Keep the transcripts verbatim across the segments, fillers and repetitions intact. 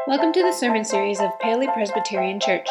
Welcome to the sermon series of Paley Presbyterian Church.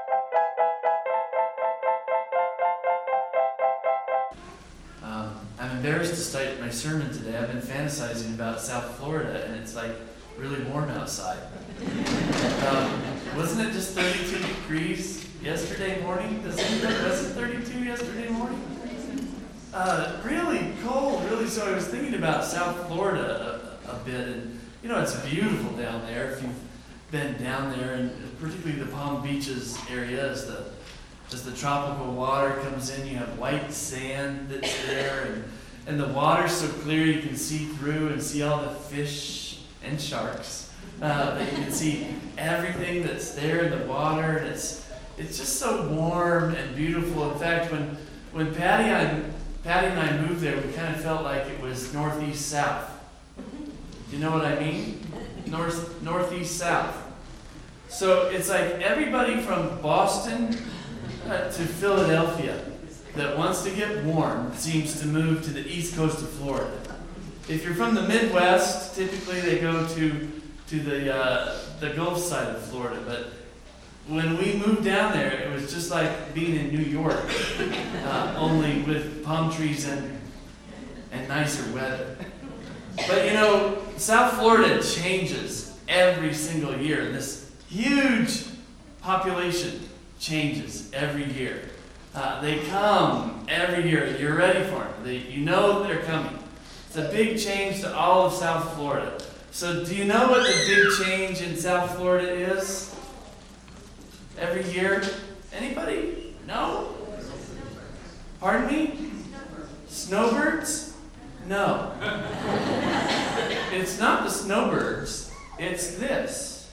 Um, I'm embarrassed to start my sermon today. I've been fantasizing about South Florida, and it's like really warm outside. um, wasn't it just thirty-two degrees yesterday morning? Does it, was it thirty-two yesterday morning? Uh, really cold, really. So I was thinking about South Florida a, a bit, and you know, it's beautiful down there. If you've been down there, and particularly the Palm Beaches area, as the as the tropical water comes in, you have white sand that's there, and and the water's so clear you can see through and see all the fish and sharks. Uh, but you can see everything that's there in the water, and it's it's just so warm and beautiful. In fact, when when Patty and Patty and I moved there, we kind of felt like it was northeast south. Do you know what I mean? North, northeast, south. So it's like everybody from Boston uh, to Philadelphia that wants to get warm seems to move to the east coast of Florida. If you're from the Midwest, typically they go to to the uh, the Gulf side of Florida. But when we moved down there, it was just like being in New York, uh, only with palm trees and and nicer weather. But you know, South Florida changes every single year. This huge population changes every year. Uh, they come every year. You're ready for them. They, you know they're coming. It's a big change to all of South Florida. So do you know what the big change in South Florida is? Every year? Anybody? No? Pardon me? Snowbirds? No. It's not the snowbirds. It's this.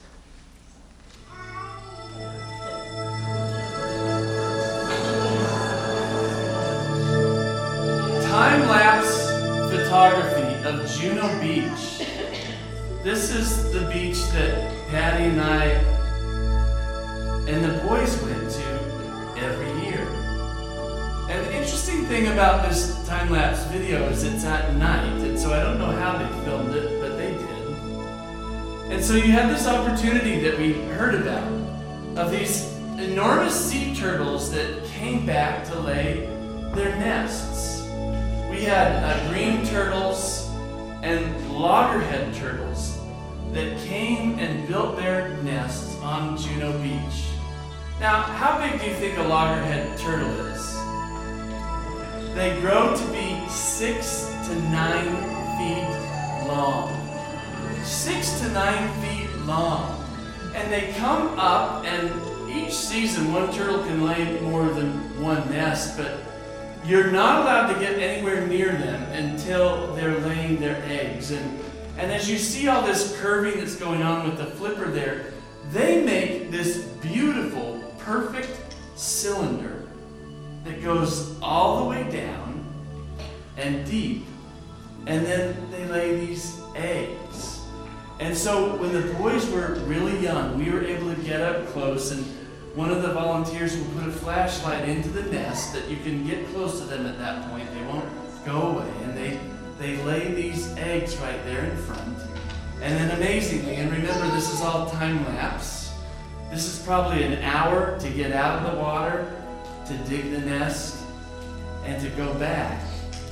Time-lapse photography of Juno Beach. This is the beach that Patty and I and the boys went to every year. And the interesting thing about this time-lapse video is it's at night, and so I don't know how they filmed it, but they did. And so you have this opportunity that we heard about of these enormous sea turtles that came back to lay their nests. We had uh, green turtles and loggerhead turtles that came and built their nests on Juno Beach. Now, how big do you think a loggerhead turtle is? They grow to be six to nine feet long. Six to nine feet long. And they come up, and each season one turtle can lay more than one nest, but you're not allowed to get anywhere near them until they're laying their eggs. And, and as you see all this curving that's going on with the flipper there, they make this beautiful, perfect cylinder that goes all the way down and deep, and then they lay these eggs. And so when the boys were really young, we were able to get up close, and one of the volunteers will put a flashlight into the nest that you can get close to them at that point. They won't go away, and they, they lay these eggs right there in front. And then amazingly, and remember this is all time-lapse, this is probably an hour to get out of the water, to dig the nest, and to go back.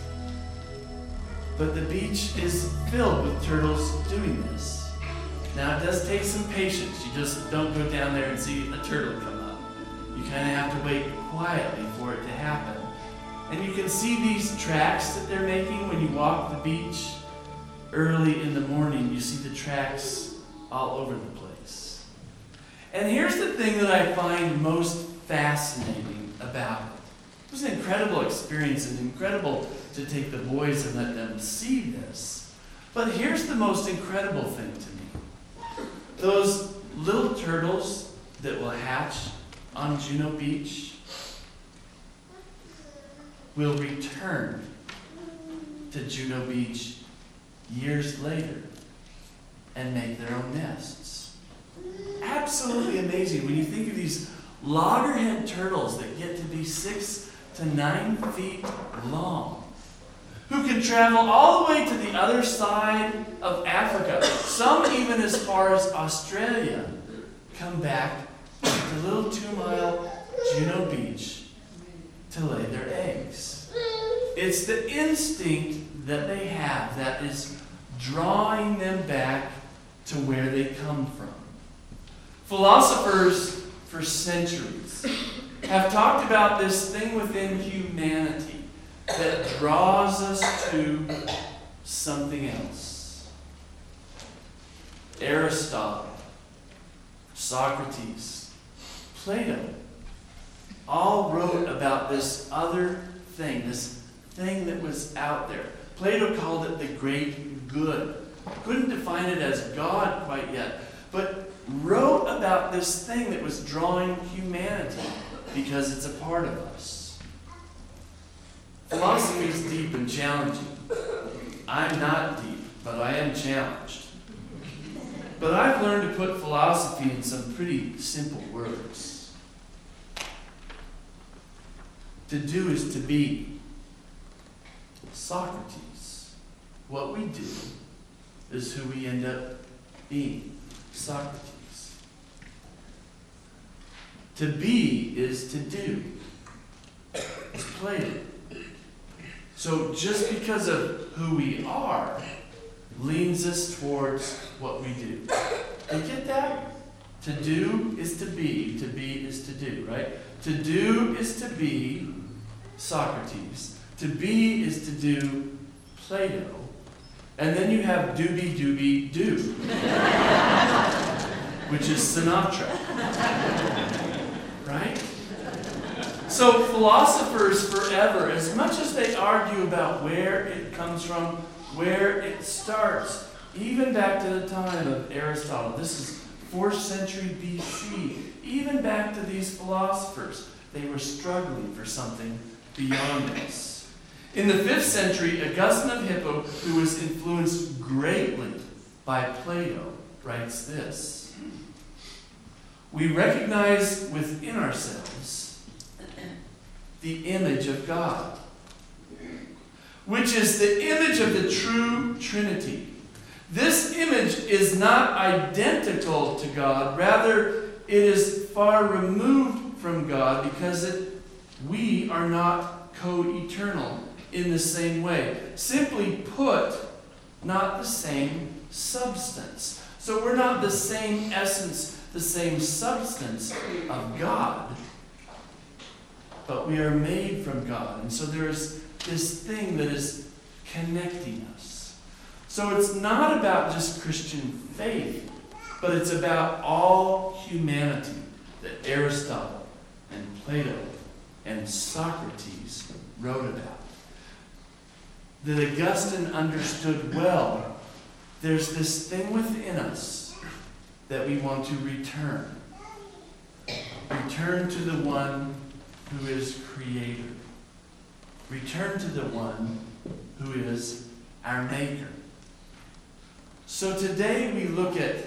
But the beach is filled with turtles doing this. Now it does take some patience. You just don't go down there and see a turtle come up. You kind of have to wait quietly for it to happen. And you can see these tracks that they're making when you walk the beach early in the morning. You see the tracks all over the place. And here's the thing that I find most fascinating about it. It was an incredible experience and incredible to take the boys and let them see this. But here's the most incredible thing to me. Those little turtles that will hatch on Juno Beach will return to Juno Beach years later and make their own nests. Absolutely amazing when you think of these loggerhead turtles that get to be six to nine feet long. who can travel all the way to the other side of Africa, some even as far as Australia, come back to little two-mile Juno Beach to lay their eggs. It's the instinct that they have that is drawing them back to where they come from. Philosophers for centuries have talked about this thing within humanity that draws us to something else. Aristotle, Socrates, Plato all wrote about this other thing, this thing that was out there. Plato called it the great good. Couldn't define it as God quite yet, but wrote about this thing that was drawing humanity because it's a part of us. Philosophy is deep and challenging. I'm not deep, but I am challenged. But I've learned to put philosophy in some pretty simple words. To do is to be. Socrates. What we do is who we end up being. Socrates. To be is to do. It's Plato. So just because of who we are leans us towards what we do. You get that? To do is to be. To be is to do, right? To do is to be Socrates. To be is to do Plato. And then you have doobie doobie do, which is Sinatra. Right? So philosophers forever, as much as they argue about where it comes from, where it starts, even back to the time of Aristotle, this is fourth century B C, even back to these philosophers, they were struggling for something beyond this. In the fifth century, Augustine of Hippo, who was influenced greatly by Plato, writes this: we recognize within ourselves the image of God, which is the image of the true Trinity. This image is not identical to God, rather it is far removed from God because it, we are not co-eternal in the same way. Simply put, not the same substance. So we're not the same essence, the same substance of God, but we are made from God. And so there's this thing that is connecting us. So it's not about just Christian faith, but it's about all humanity that Aristotle and Plato and Socrates wrote about. That Augustine understood well. There's this thing within us that we want to return. Return to the one who is creator. Return to the one who is our maker. So today we look at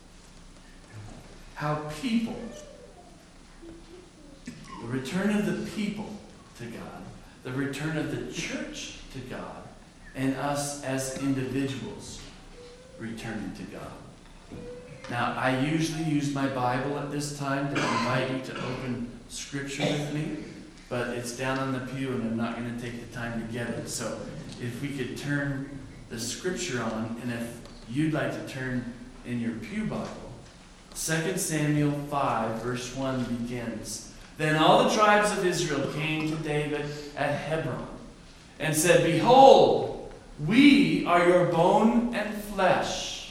how people, the return of the people to God, the return of the church to God, and us as individuals returning to God. Now, I usually use my Bible at this time to invite you to open Scripture with me, but it's down on the pew and I'm not going to take the time to get it. So if we could turn the Scripture on, and if you'd like to turn in your pew Bible, Second Samuel five, verse one begins. Then all the tribes of Israel came to David at Hebron and said, behold, we are your bone and flesh.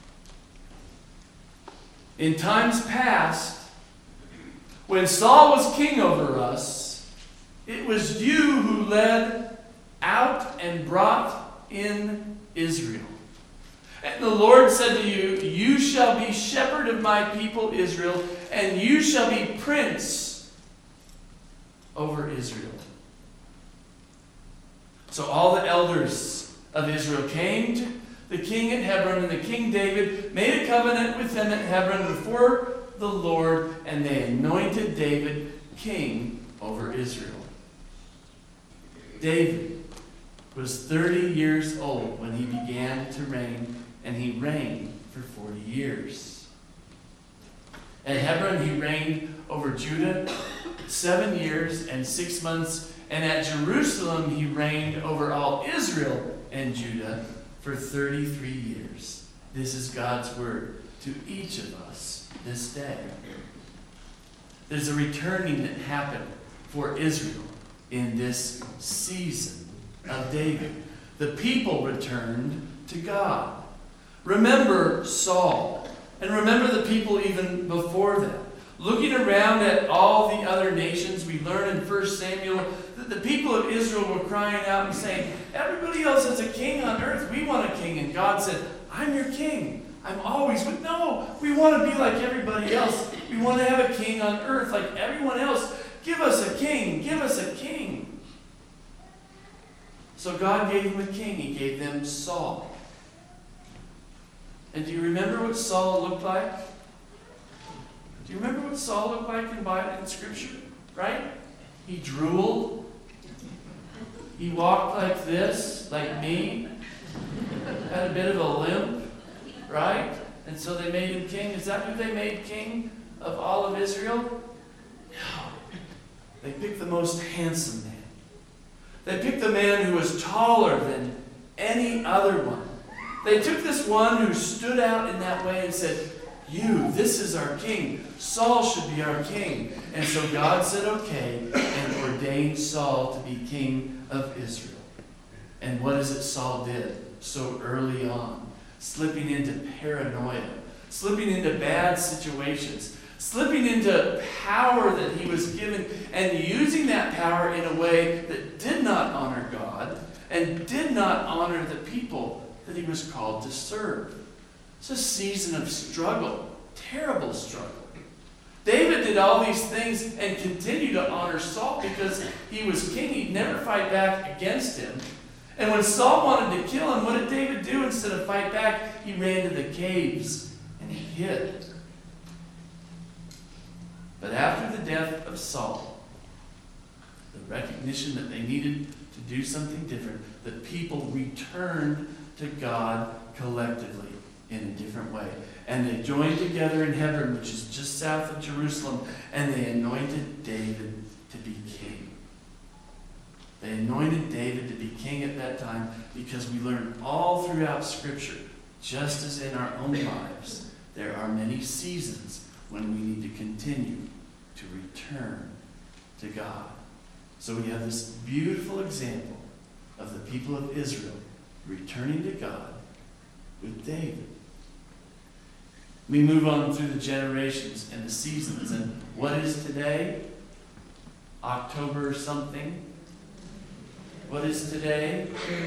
In times past, when Saul was king over us, it was you who led out and brought in Israel. And the Lord said to you, you shall be shepherd of my people Israel, and you shall be prince over Israel. So all the elders of Israel came to the king at Hebron, and the king David made a covenant with them at Hebron before the Lord, and they anointed David king over Israel. David, was thirty years old when he began to reign, and he reigned for forty years. At Hebron, he reigned over Judah seven years and six months, and at Jerusalem, he reigned over all Israel and Judah for thirty-three years. This is God's word to each of us this day. There's a returning that happened for Israel in this season of David. The people returned to God. Remember Saul, and remember the people even before them. Looking around at all the other nations, we learn in First Samuel that the people of Israel were crying out and saying, everybody else has a king on earth. We want a king. And God said, I'm your king. I'm always with, no, we want to be like everybody else. We want to have a king on earth like everyone else. Give us a king. Give us a king. So God gave them a king. He gave them Saul. And do you remember what Saul looked like? Do you remember what Saul looked like in Bible, in Scripture? Right? He drooled. He walked like this, like me. Had a bit of a limp. Right? And so they made him king. Is that who they made king of all of Israel? No. They picked the most handsome man. They picked the man who was taller than any other one. They took this one who stood out in that way and said, you, this is our king. Saul should be our king. And so God said, okay, and ordained Saul to be king of Israel. And what is it Saul did so early on? Slipping into paranoia, slipping into bad situations, slipping into power that he was given, and using that power in a way that did not honor God and did not honor the people that he was called to serve. It's a season of struggle, terrible struggle. David did all these things and continued to honor Saul because he was king. He'd never fight back against him. And when Saul wanted to kill him, what did David do? Instead of fight back, he ran to the caves and he hid. But after the death of Saul, the recognition that they needed to do something different, the people returned to God collectively in a different way. And they joined together in Hebron, which is just south of Jerusalem, and they anointed David to be king. They anointed David to be king at that time because we learn all throughout Scripture, just as in our own lives, there are many seasons when we need to continue to return to God. So we have this beautiful example of the people of Israel returning to God with David. We move on through the generations and the seasons. And what is today? October something. What is today?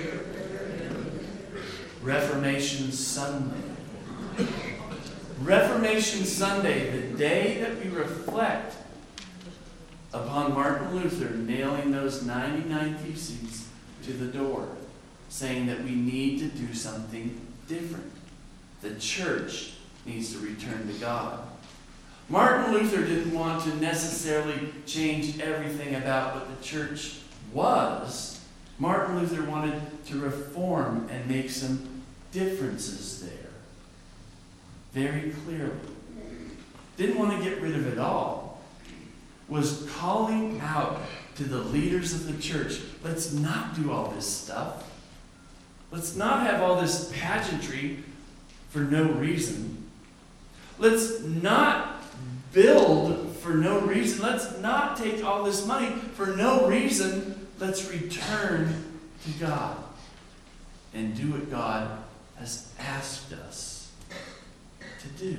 Reformation Sunday. Reformation Sunday, the day that we reflect upon Martin Luther nailing those ninety-nine Theses to the door, saying that we need to do something different. The church needs to return to God. Martin Luther didn't want to necessarily change everything about what the church was. Martin Luther wanted to reform and make some differences there. Very clearly. Didn't want to get rid of it all. Was calling out to the leaders of the church, let's not do all this stuff. Let's not have all this pageantry for no reason. Let's not build for no reason. Let's not take all this money for no reason. Let's return to God and do what God has asked us to do.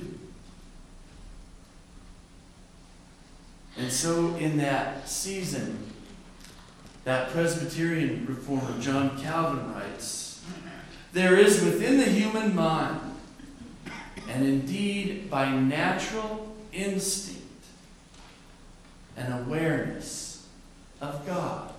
And so in that season, that Presbyterian reformer John Calvin writes, there is within the human mind, and indeed by natural instinct, an awareness of God.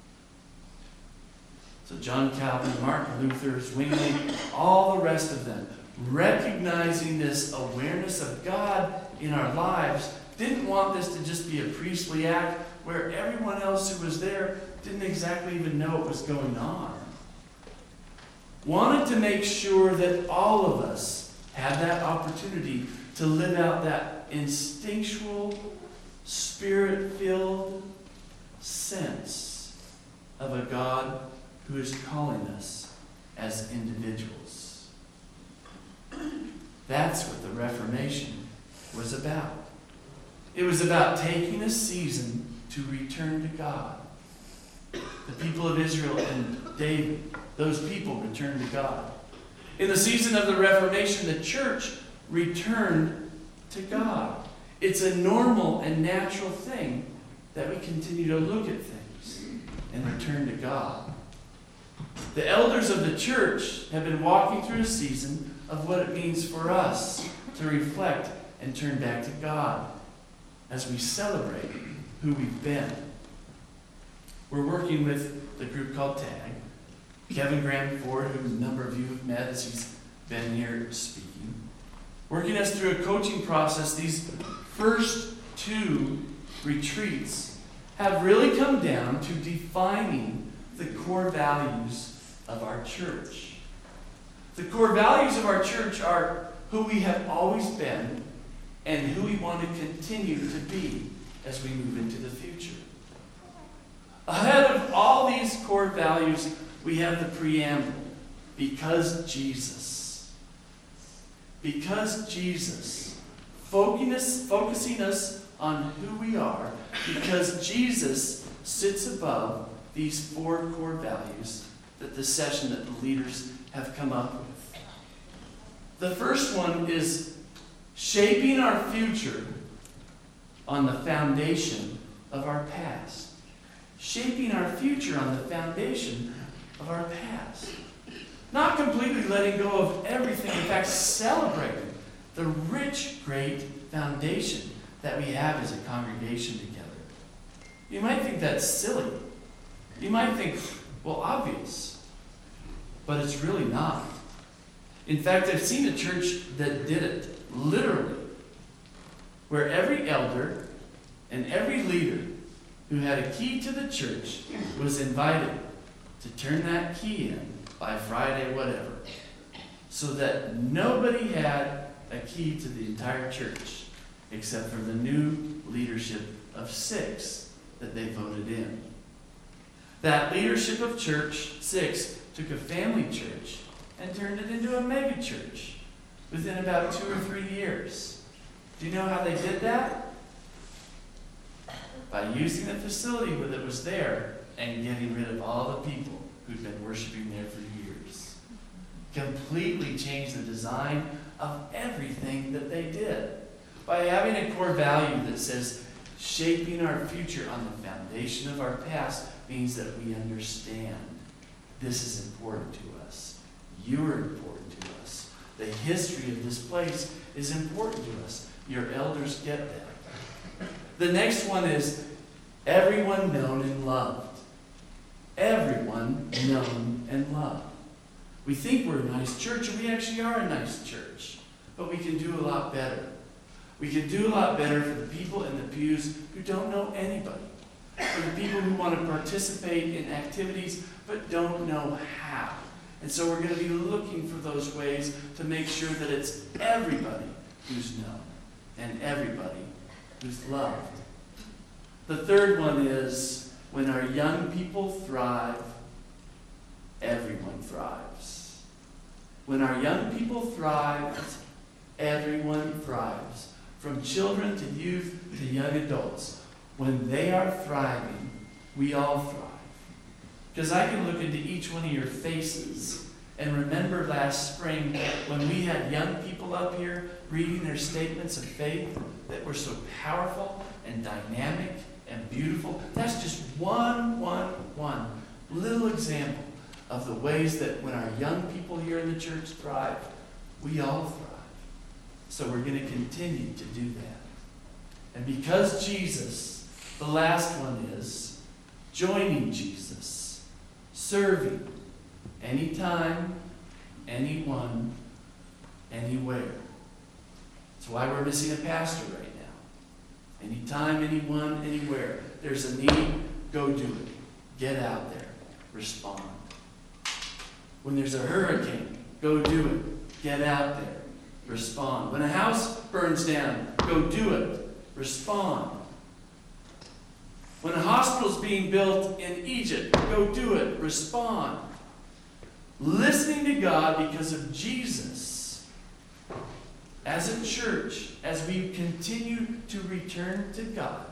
So John Calvin, Martin Luther, Zwingli, all the rest of them, recognizing this awareness of God in our lives, didn't want this to just be a priestly act where everyone else who was there didn't exactly even know what was going on. wanted to make sure that all of us had that opportunity to live out that instinctual, spirit-filled sense of a God who is calling us as individuals. That's what the Reformation was about. It was about taking a season to return to God. The people of Israel and David, those people returned to God. In the season of the Reformation, the church returned to God. It's a normal and natural thing that we continue to look at things and return to God. The elders of the church have been walking through a season of what it means for us to reflect and turn back to God as we celebrate who we've been. We're working with the group called TAG. Kevin Graham Ford, who a number of you have met as he's been here speaking, working us through a coaching process. These first two retreats have really come down to defining the core values of our church. The core values of our church are who we have always been and who we want to continue to be as we move into the future. Ahead of all these core values, we have the preamble, because Jesus. Because Jesus. Focus, focusing us on who we are, because Jesus sits above these four core values that the session that the leaders have come up with. The first one is shaping our future on the foundation of our past. Shaping our future on the foundation of our past. Not completely letting go of everything, in fact, celebrating the rich, great foundation that we have as a congregation together. You might think that's silly. You might think, well, obvious. But it's really not. In fact, I've seen a church that did it, literally, where every elder and every leader who had a key to the church was invited to turn that key in by Friday, whatever, so that nobody had a key to the entire church except for the new leadership of six that they voted in. That leadership of church, six, took a family church and turned it into a mega church within about two or three years. Do you know how they did that? By using the facility that was there and getting rid of all the people who'd been worshiping there for years. Completely changed the design of everything that they did. By having a core value that says shaping our future on the foundation of our past means that we understand this is important to us. You are important to us. The history of this place is important to us. Your elders get that. The next one is everyone known and loved. Everyone known and loved. We think we're a nice church, and we actually are a nice church. But we can do a lot better. We can do a lot better for the people in the pews who don't know anybody. For the people who want to participate in activities but don't know how. And so we're going to be looking for those ways to make sure that it's everybody who's known and everybody who's loved. The third one is when our young people thrive, everyone thrives. When our young people thrive, everyone thrives. From children to youth to young adults. When they are thriving, we all thrive. Because I can look into each one of your faces and remember last spring when we had young people up here reading their statements of faith that were so powerful and dynamic and beautiful. That's just one, one, one little example of the ways that when our young people here in the church thrive, we all thrive. So we're going to continue to do that. And because Jesus, the last one is joining Jesus, serving anytime, anyone, anywhere. That's why we're missing a pastor right now. Anytime, anyone, anywhere. There's a need, go do it. Get out there. Respond. When there's a hurricane, go do it. Get out there. Respond. When a house burns down, go do it. Respond. When a hospital's being built in Egypt, go do it. Respond. Listening to God because of Jesus. As a church, as we continue to return to God,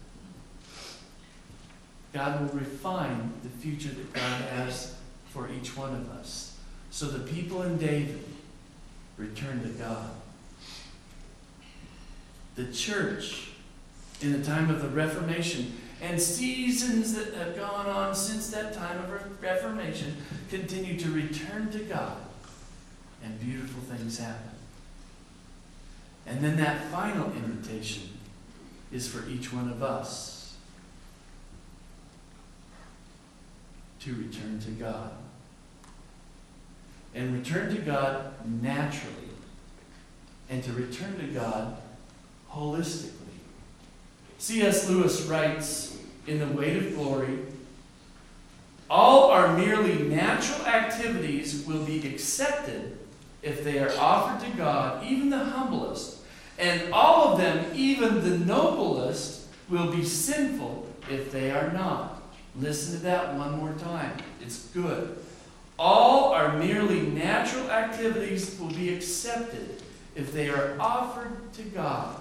God will refine the future that God has for each one of us. So the people in David return to God. The church, in the time of the Reformation, and seasons that have gone on since that time of Reformation, continue to return to God, and beautiful things happen. And then that final invitation is for each one of us to return to God. And return to God naturally. And to return to God holistically. C S Lewis writes in The Weight of Glory, all our merely natural activities will be accepted if they are offered to God, even the humblest. And all of them, even the noblest, will be sinful if they are not. Listen to that one more time. It's good. All our merely natural activities will be accepted if they are offered to God,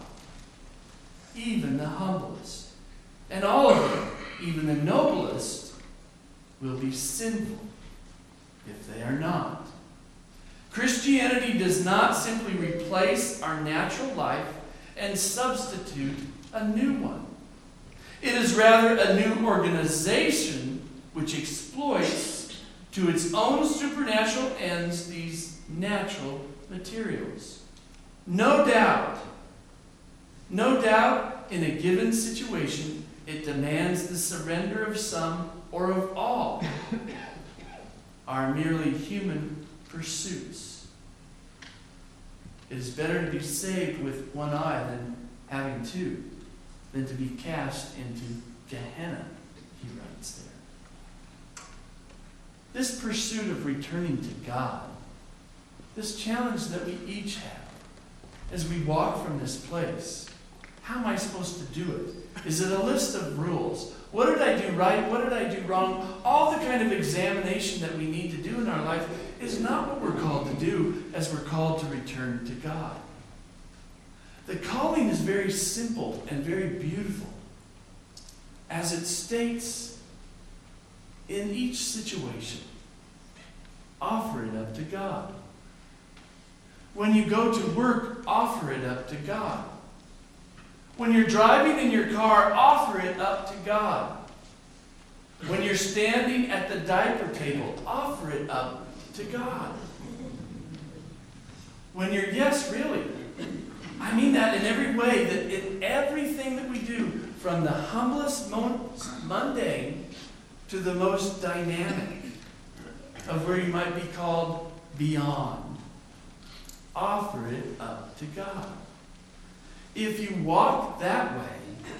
even the humblest. And all of them, even the noblest, will be sinful if they are not. Christianity does not simply replace our natural life and substitute a new one. It is rather a new organization which exploits to its own supernatural ends these natural materials. No doubt, no doubt in a given situation, it demands the surrender of some or of all our merely human pursuits. It is better to be saved with one eye than having two, than to be cast into Gehenna, he writes there. This pursuit of returning to God, this challenge that we each have as we walk from this place, how am I supposed to do it? Is it a list of rules? What did I do right? What did I do wrong? All the kind of examination that we need to do in our life is not what we're called to do as we're called to return to God. The calling is very simple and very beautiful. As it states, in each situation, offer it up to God. When you go to work, offer it up to God. When you're driving in your car, offer it up to God. When you're standing at the diaper table, offer it up to God. When you're, yes, really, I mean that in every way, that in everything that we do, from the humblest, most mundane to the most dynamic, of where you might be called beyond, offer it up to God. If you walk that way,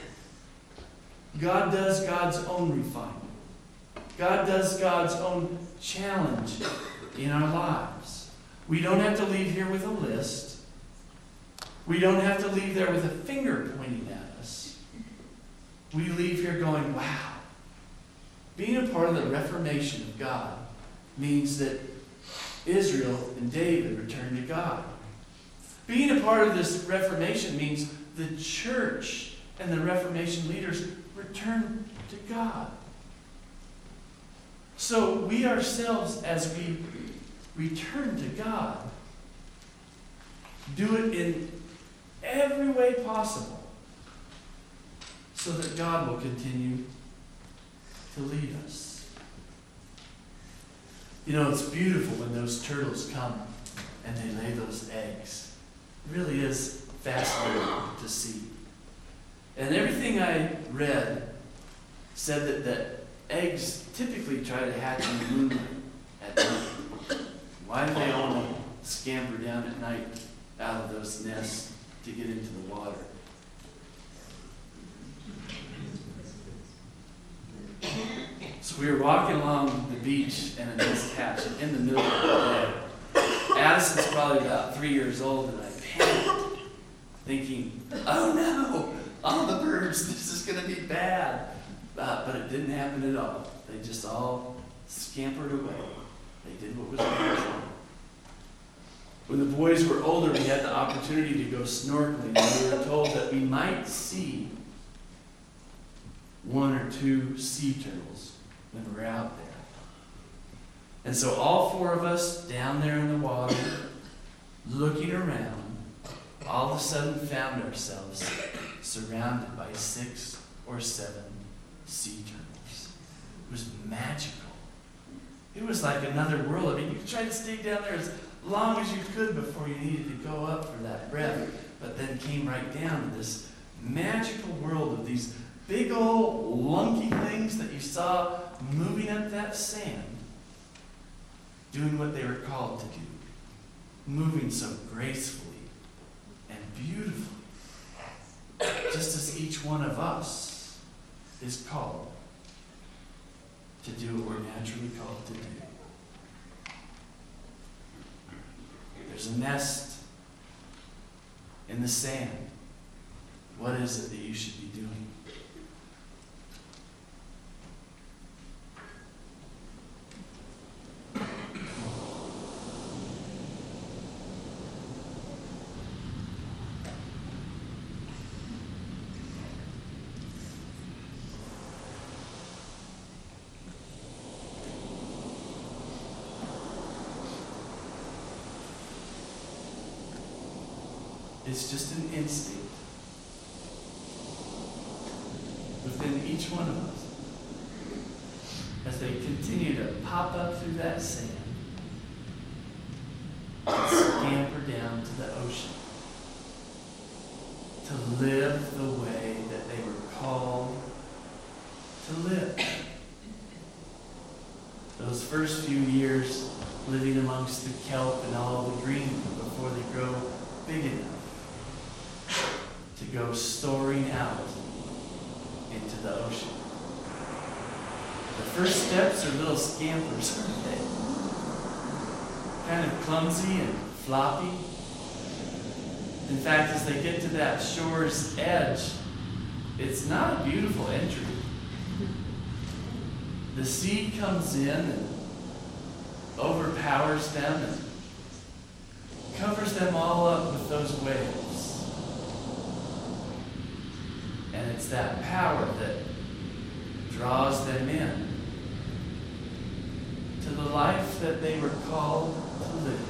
God does God's own refinement. God does God's own challenge in our lives. We don't have to leave here with a list. We don't have to leave there with a finger pointing at us. We leave here going, wow. Being a part of the Reformation of God means that Israel and David returned to God. Being a part of this Reformation means the church and the Reformation leaders return to God. So we ourselves, as we return to God, do it in every way possible so that God will continue to lead us. You know, it's beautiful when those turtles come and they lay those eggs. It really is fascinating to see. And everything I read said that, that eggs typically try to hatch in the moonlight at night. Why do they only scamper down at night out of those nests to get into the water? So So we were walking along the beach and in this hatch in the middle of the day. Addison's probably about three years old, and I panicked, thinking, oh no, all the birds, this is going to be bad. Uh, but it didn't happen at all. They just all scampered away. They did what was natural. When the boys were older, we had the opportunity to go snorkeling, and we were told that we might see one or two sea turtles when we're out there. And so all four of us down there in the water, looking around, all of a sudden found ourselves surrounded by six or seven sea turtles. It was magical. It was like another world. I mean, you could try to stay down there as long as you could before you needed to go up for that breath, but then came right down to this magical world of these big old lunky things that you saw moving up that sand, doing what they were called to do, moving so gracefully and beautifully, just as each one of us is called to do what we're naturally called to do. There's a nest in the sand. What is it that you should be doing? It's just an instinct within each one of us as they continue to pop up through that sand and scamper down to the ocean to live the way that they were called to live. Those first few years living amongst the kelp and all the green before they grow big enough to go soaring out into the ocean. The first steps are little scampers, aren't they? Kind of clumsy and floppy. In fact, as they get to that shore's edge, it's not a beautiful entry. The sea comes in and overpowers them and covers them all up with those waves. And it's that power that draws them in to the life that they were called to live.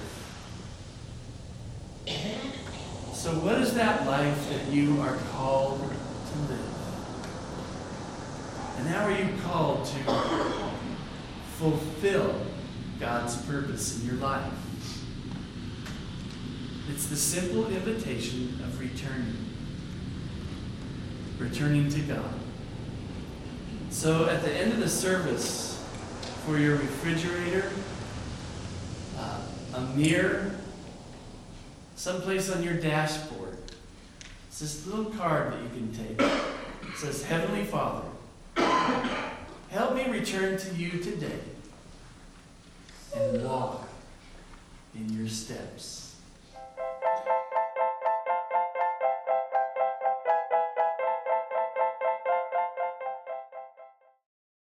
So what is that life that you are called to live? And how are you called to fulfill God's purpose in your life? It's the simple invitation of returning. Returning to God. So at the end of the service, for your refrigerator, uh, a mirror, someplace on your dashboard, it's this little card that you can take. It says, Heavenly Father, help me return to you today and walk in your steps.